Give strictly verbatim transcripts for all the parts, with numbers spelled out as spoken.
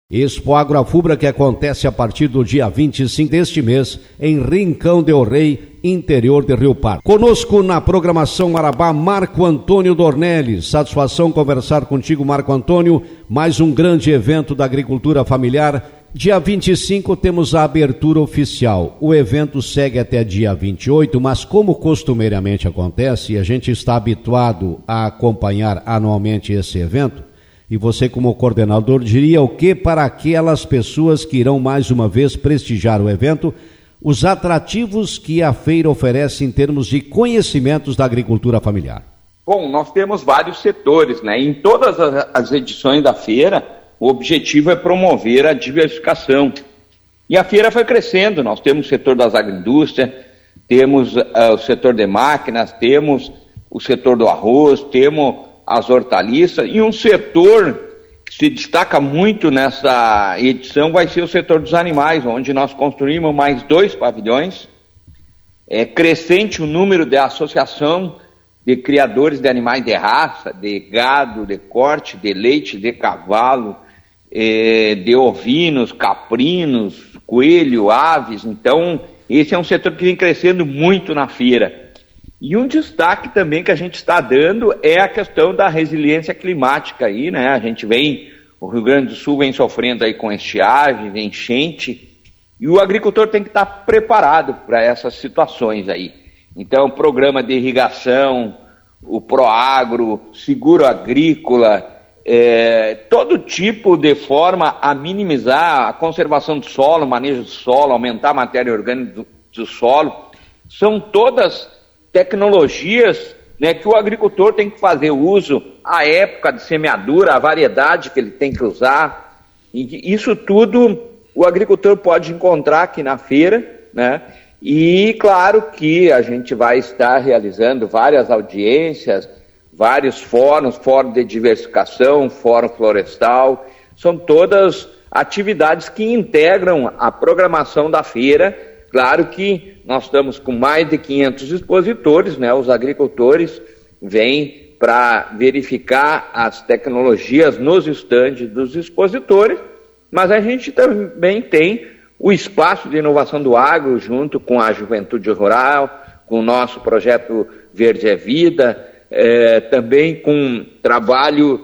Expo Agroafubra, que acontece a partir do dia vinte e cinco deste mês, em Rincão del Rei, interior de Rio Pardo. Conosco na programação Marabá, Marco Antônio Dornelles. Satisfação conversar contigo, Marco Antônio. Mais um grande evento da agricultura familiar. Dia vinte e cinco temos a abertura oficial. O evento segue até dia vinte e oito, mas como costumeiramente acontece, e a gente está habituado a acompanhar anualmente esse evento, e você, como coordenador, diria o que para aquelas pessoas que irão mais uma vez prestigiar o evento, os atrativos que a feira oferece em termos de conhecimentos da agricultura familiar? Bom, nós temos vários setores, né? Em todas as edições da feira, o objetivo é promover a diversificação. E a feira foi crescendo, nós temos o setor das agroindústrias, temos uh, o setor de máquinas, temos o setor do arroz, temos as hortaliças, e um setor que se destaca muito nessa edição vai ser o setor dos animais, onde nós construímos mais dois pavilhões. É crescente o número de associação de criadores de animais de raça, de gado, de corte, de leite, de cavalo, é, de ovinos, caprinos, coelho, aves. Então, esse é um setor que vem crescendo muito na feira. E um destaque também que a gente está dando é a questão da resiliência climática aí, né? A gente vem, o Rio Grande do Sul vem sofrendo aí com estiagem, enchente, e o agricultor tem que estar preparado para essas situações aí. Então, o programa de irrigação, o Proagro, seguro agrícola, é, todo tipo de forma a minimizar a conservação do solo, manejo do solo, aumentar a matéria orgânica do, do solo, são todas tecnologias, né, que o agricultor tem que fazer uso, a época de semeadura, a variedade que ele tem que usar, e isso tudo o agricultor pode encontrar aqui na feira, né, e claro que a gente vai estar realizando várias audiências, vários fóruns, fórum de diversificação, fórum florestal, são todas atividades que integram a programação da feira. Claro que nós estamos com mais de quinhentos expositores, né? Os agricultores vêm para verificar as tecnologias nos estandes dos expositores, mas a gente também tem o espaço de inovação do agro junto com a Juventude Rural, com o nosso projeto Verde é Vida, é, também com trabalho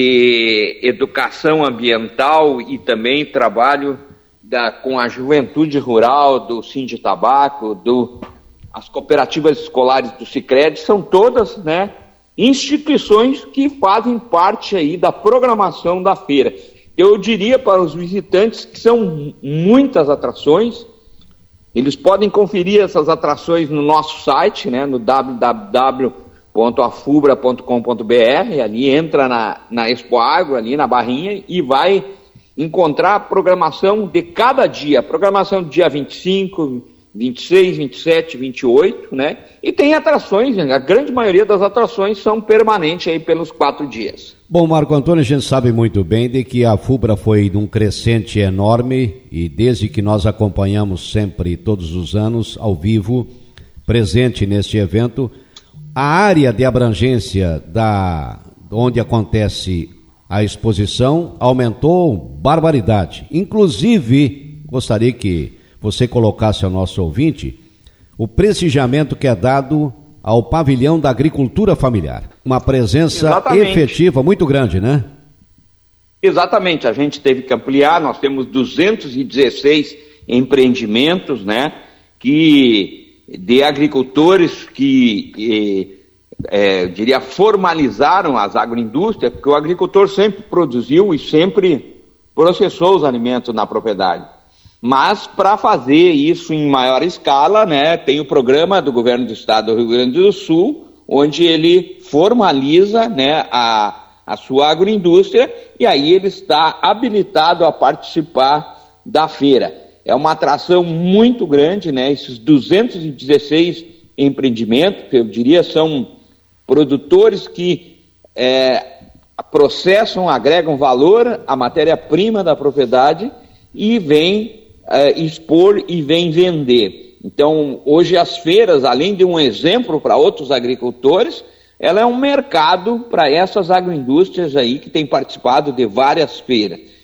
de educação ambiental e também trabalho Da, com a Juventude Rural, do Sinditabaco, do, as cooperativas escolares do Sicredi, são todas, né, instituições que fazem parte aí da programação da feira. Eu diria para os visitantes que são muitas atrações, eles podem conferir essas atrações no nosso site, né, no w w w ponto afubra ponto com ponto b r, ali entra na, na Expo Agro, ali na barrinha, e vai encontrar a programação de cada dia, a programação do dia vinte e cinco, vinte e seis, vinte e sete, vinte e oito, né? E tem atrações, a grande maioria das atrações são permanentes aí pelos quatro dias. Bom, Marco Antônio, a gente sabe muito bem de que a FUBRA foi num crescente enorme e desde que nós acompanhamos sempre, todos os anos, ao vivo, presente neste evento, a área de abrangência da, onde acontece a exposição aumentou barbaridade. Inclusive, gostaria que você colocasse ao nosso ouvinte o prestigiamento que é dado ao pavilhão da agricultura familiar. Uma presença Exatamente. efetiva muito grande, né? Exatamente, a gente teve que ampliar, nós temos duzentos e dezesseis empreendimentos, né, que, de agricultores que... Eh, É, eu diria, formalizaram as agroindústrias, porque o agricultor sempre produziu e sempre processou os alimentos na propriedade. Mas, para fazer isso em maior escala, né, tem o programa do governo do estado do Rio Grande do Sul, onde ele formaliza, né, a, a sua agroindústria, e aí ele está habilitado a participar da feira. É uma atração muito grande, né, esses duzentos e dezesseis empreendimentos, que eu diria são produtores que é, processam, agregam valor à matéria-prima da propriedade e vêm é, expor e vêm vender. Então, hoje as feiras, além de um exemplo para outros agricultores, ela é um mercado para essas agroindústrias aí que têm participado de várias feiras.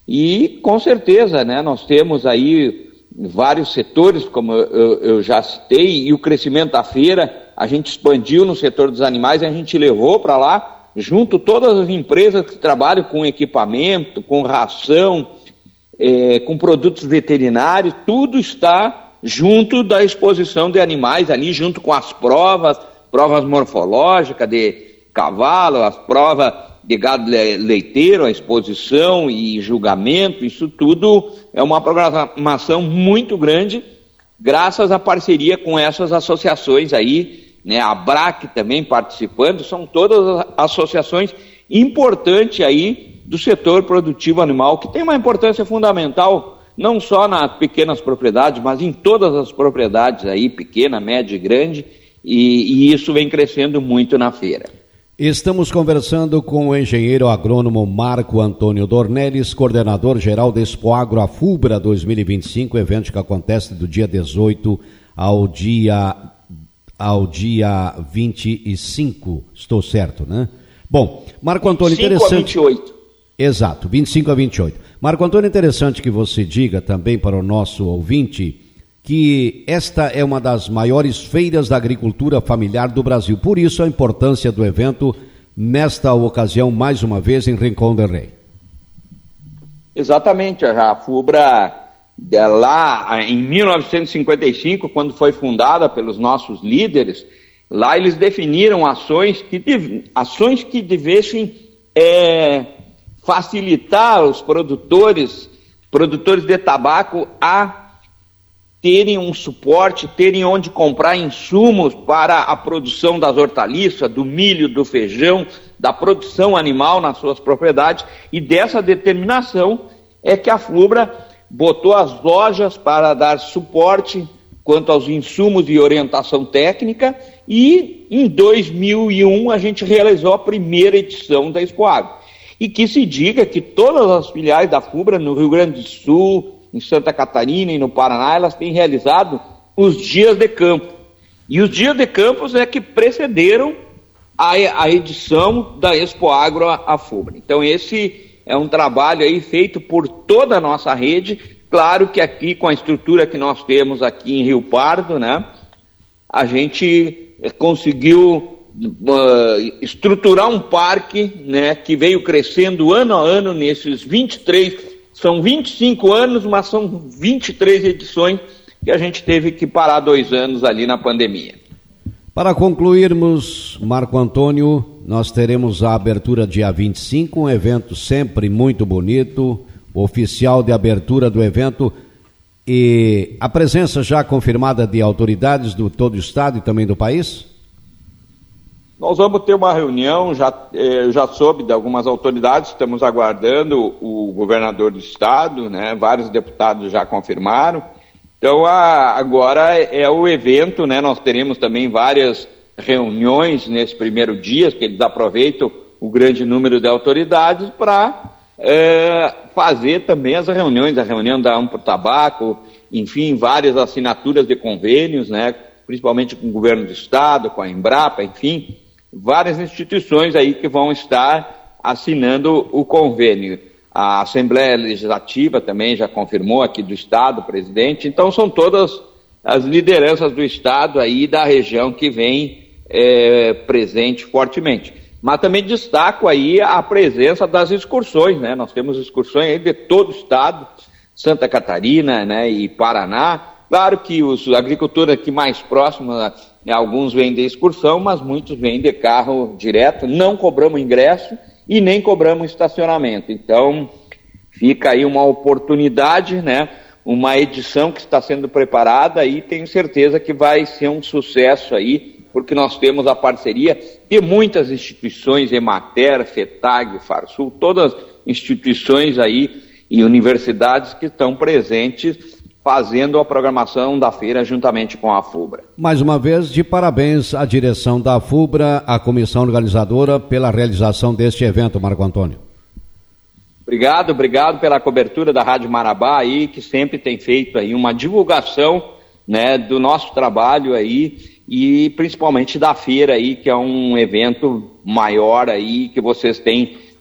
E com certeza, né, nós temos aí vários setores, como eu, eu já citei, e o crescimento da feira, a gente expandiu no setor dos animais, a gente levou para lá, junto todas as empresas que trabalham com equipamento, com ração, é, com produtos veterinários, tudo está junto da exposição de animais ali, junto com as provas, provas morfológicas de cavalo, as provas de gado leiteiro, a exposição e julgamento, isso tudo é uma programação muito grande, graças à parceria com essas associações aí, né, a ABRAC também participando, são todas associações importantes aí do setor produtivo animal, que tem uma importância fundamental, não só nas pequenas propriedades, mas em todas as propriedades aí, pequena, média e grande, e, e isso vem crescendo muito na feira. Estamos conversando com o engenheiro agrônomo Marco Antônio Dornelles, coordenador geral da Expoagro Afubra dois mil e vinte e cinco, evento que acontece do dia dezoito ao dia, ao dia vinte e cinco, estou certo, né? Bom, Marco Antônio, interessante... vinte e cinco a vinte e oito. Exato, vinte e cinco a vinte e oito. Marco Antônio, interessante que você diga também para o nosso ouvinte que esta é uma das maiores feiras da agricultura familiar do Brasil. Por isso, a importância do evento nesta ocasião, mais uma vez, em Rincón del Rei. Exatamente. A Afubra, lá em mil novecentos e cinquenta e cinco, quando foi fundada pelos nossos líderes, lá eles definiram ações que, ações que devessem é, facilitar os produtores, produtores de tabaco a terem um suporte, terem onde comprar insumos para a produção das hortaliças, do milho, do feijão, da produção animal nas suas propriedades, e dessa determinação é que a Afubra botou as lojas para dar suporte quanto aos insumos e orientação técnica, e em dois mil e um a gente realizou a primeira edição da Expoagro. E que se diga que todas as filiais da Afubra no Rio Grande do Sul, em Santa Catarina e no Paraná, elas têm realizado os dias de campo. E os dias de campos é que precederam a, a edição da Expoagro Afubra. Então esse é um trabalho aí feito por toda a nossa rede. Claro que aqui, com a estrutura que nós temos aqui em Rio Pardo, né, a gente conseguiu uh, estruturar um parque, né, que veio crescendo ano a ano nesses vinte e três. São vinte e cinco anos, mas são vinte e três edições que a gente teve que parar dois anos ali na pandemia. Para concluirmos, Marco Antônio, nós teremos a abertura dia vinte e cinco, um evento sempre muito bonito, oficial de abertura do evento, e a presença já confirmada de autoridades do todo o estado e também do país? Nós vamos ter uma reunião, já, eh, já soube de algumas autoridades, estamos aguardando o governador do estado, né, vários deputados já confirmaram. Então a, agora é, é o evento, né, nós teremos também várias reuniões nesse primeiro dia, que eles aproveitam o grande número de autoridades para eh, fazer também as reuniões, a reunião da Ampro Tabaco, enfim, várias assinaturas de convênios, né, principalmente com o governo do estado, com a Embrapa, enfim, várias instituições aí que vão estar assinando o convênio. A Assembleia Legislativa também já confirmou aqui do estado, o presidente. Então são todas as lideranças do estado aí da região que vem é, presente fortemente. Mas também destaco aí a presença das excursões, né? Nós temos excursões aí de todo o estado, Santa Catarina, né, e Paraná. Claro que os agricultores aqui mais próximos, né, alguns vêm de excursão, mas muitos vêm de carro direto. Não cobramos ingresso e nem cobramos estacionamento. Então, fica aí uma oportunidade, né, uma edição que está sendo preparada e tenho certeza que vai ser um sucesso aí, porque nós temos a parceria de muitas instituições, Emater, FETAG, Farsul, todas instituições aí e universidades que estão presentes fazendo a programação da feira juntamente com a Afubra. Mais uma vez, de parabéns à direção da Afubra, à comissão organizadora, pela realização deste evento, Marco Antônio. Obrigado, obrigado pela cobertura da Rádio Marabá aí, que sempre tem feito aí uma divulgação, né, do nosso trabalho aí e principalmente da feira aí, que é um evento maior aí que vocês têm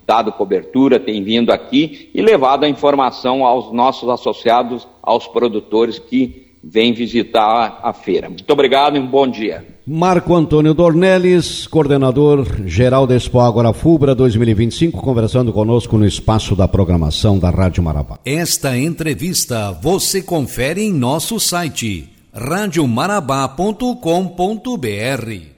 dado cobertura, tem vindo aqui e levado a informação aos nossos associados, aos produtores que vêm visitar a feira. Muito obrigado e um bom dia. Marco Antônio Dornelles, coordenador geral da Expo Agora Fubra dois mil e vinte e cinco, conversando conosco no espaço da programação da Rádio Marabá. Esta entrevista você confere em nosso site rádio marabá ponto com ponto br.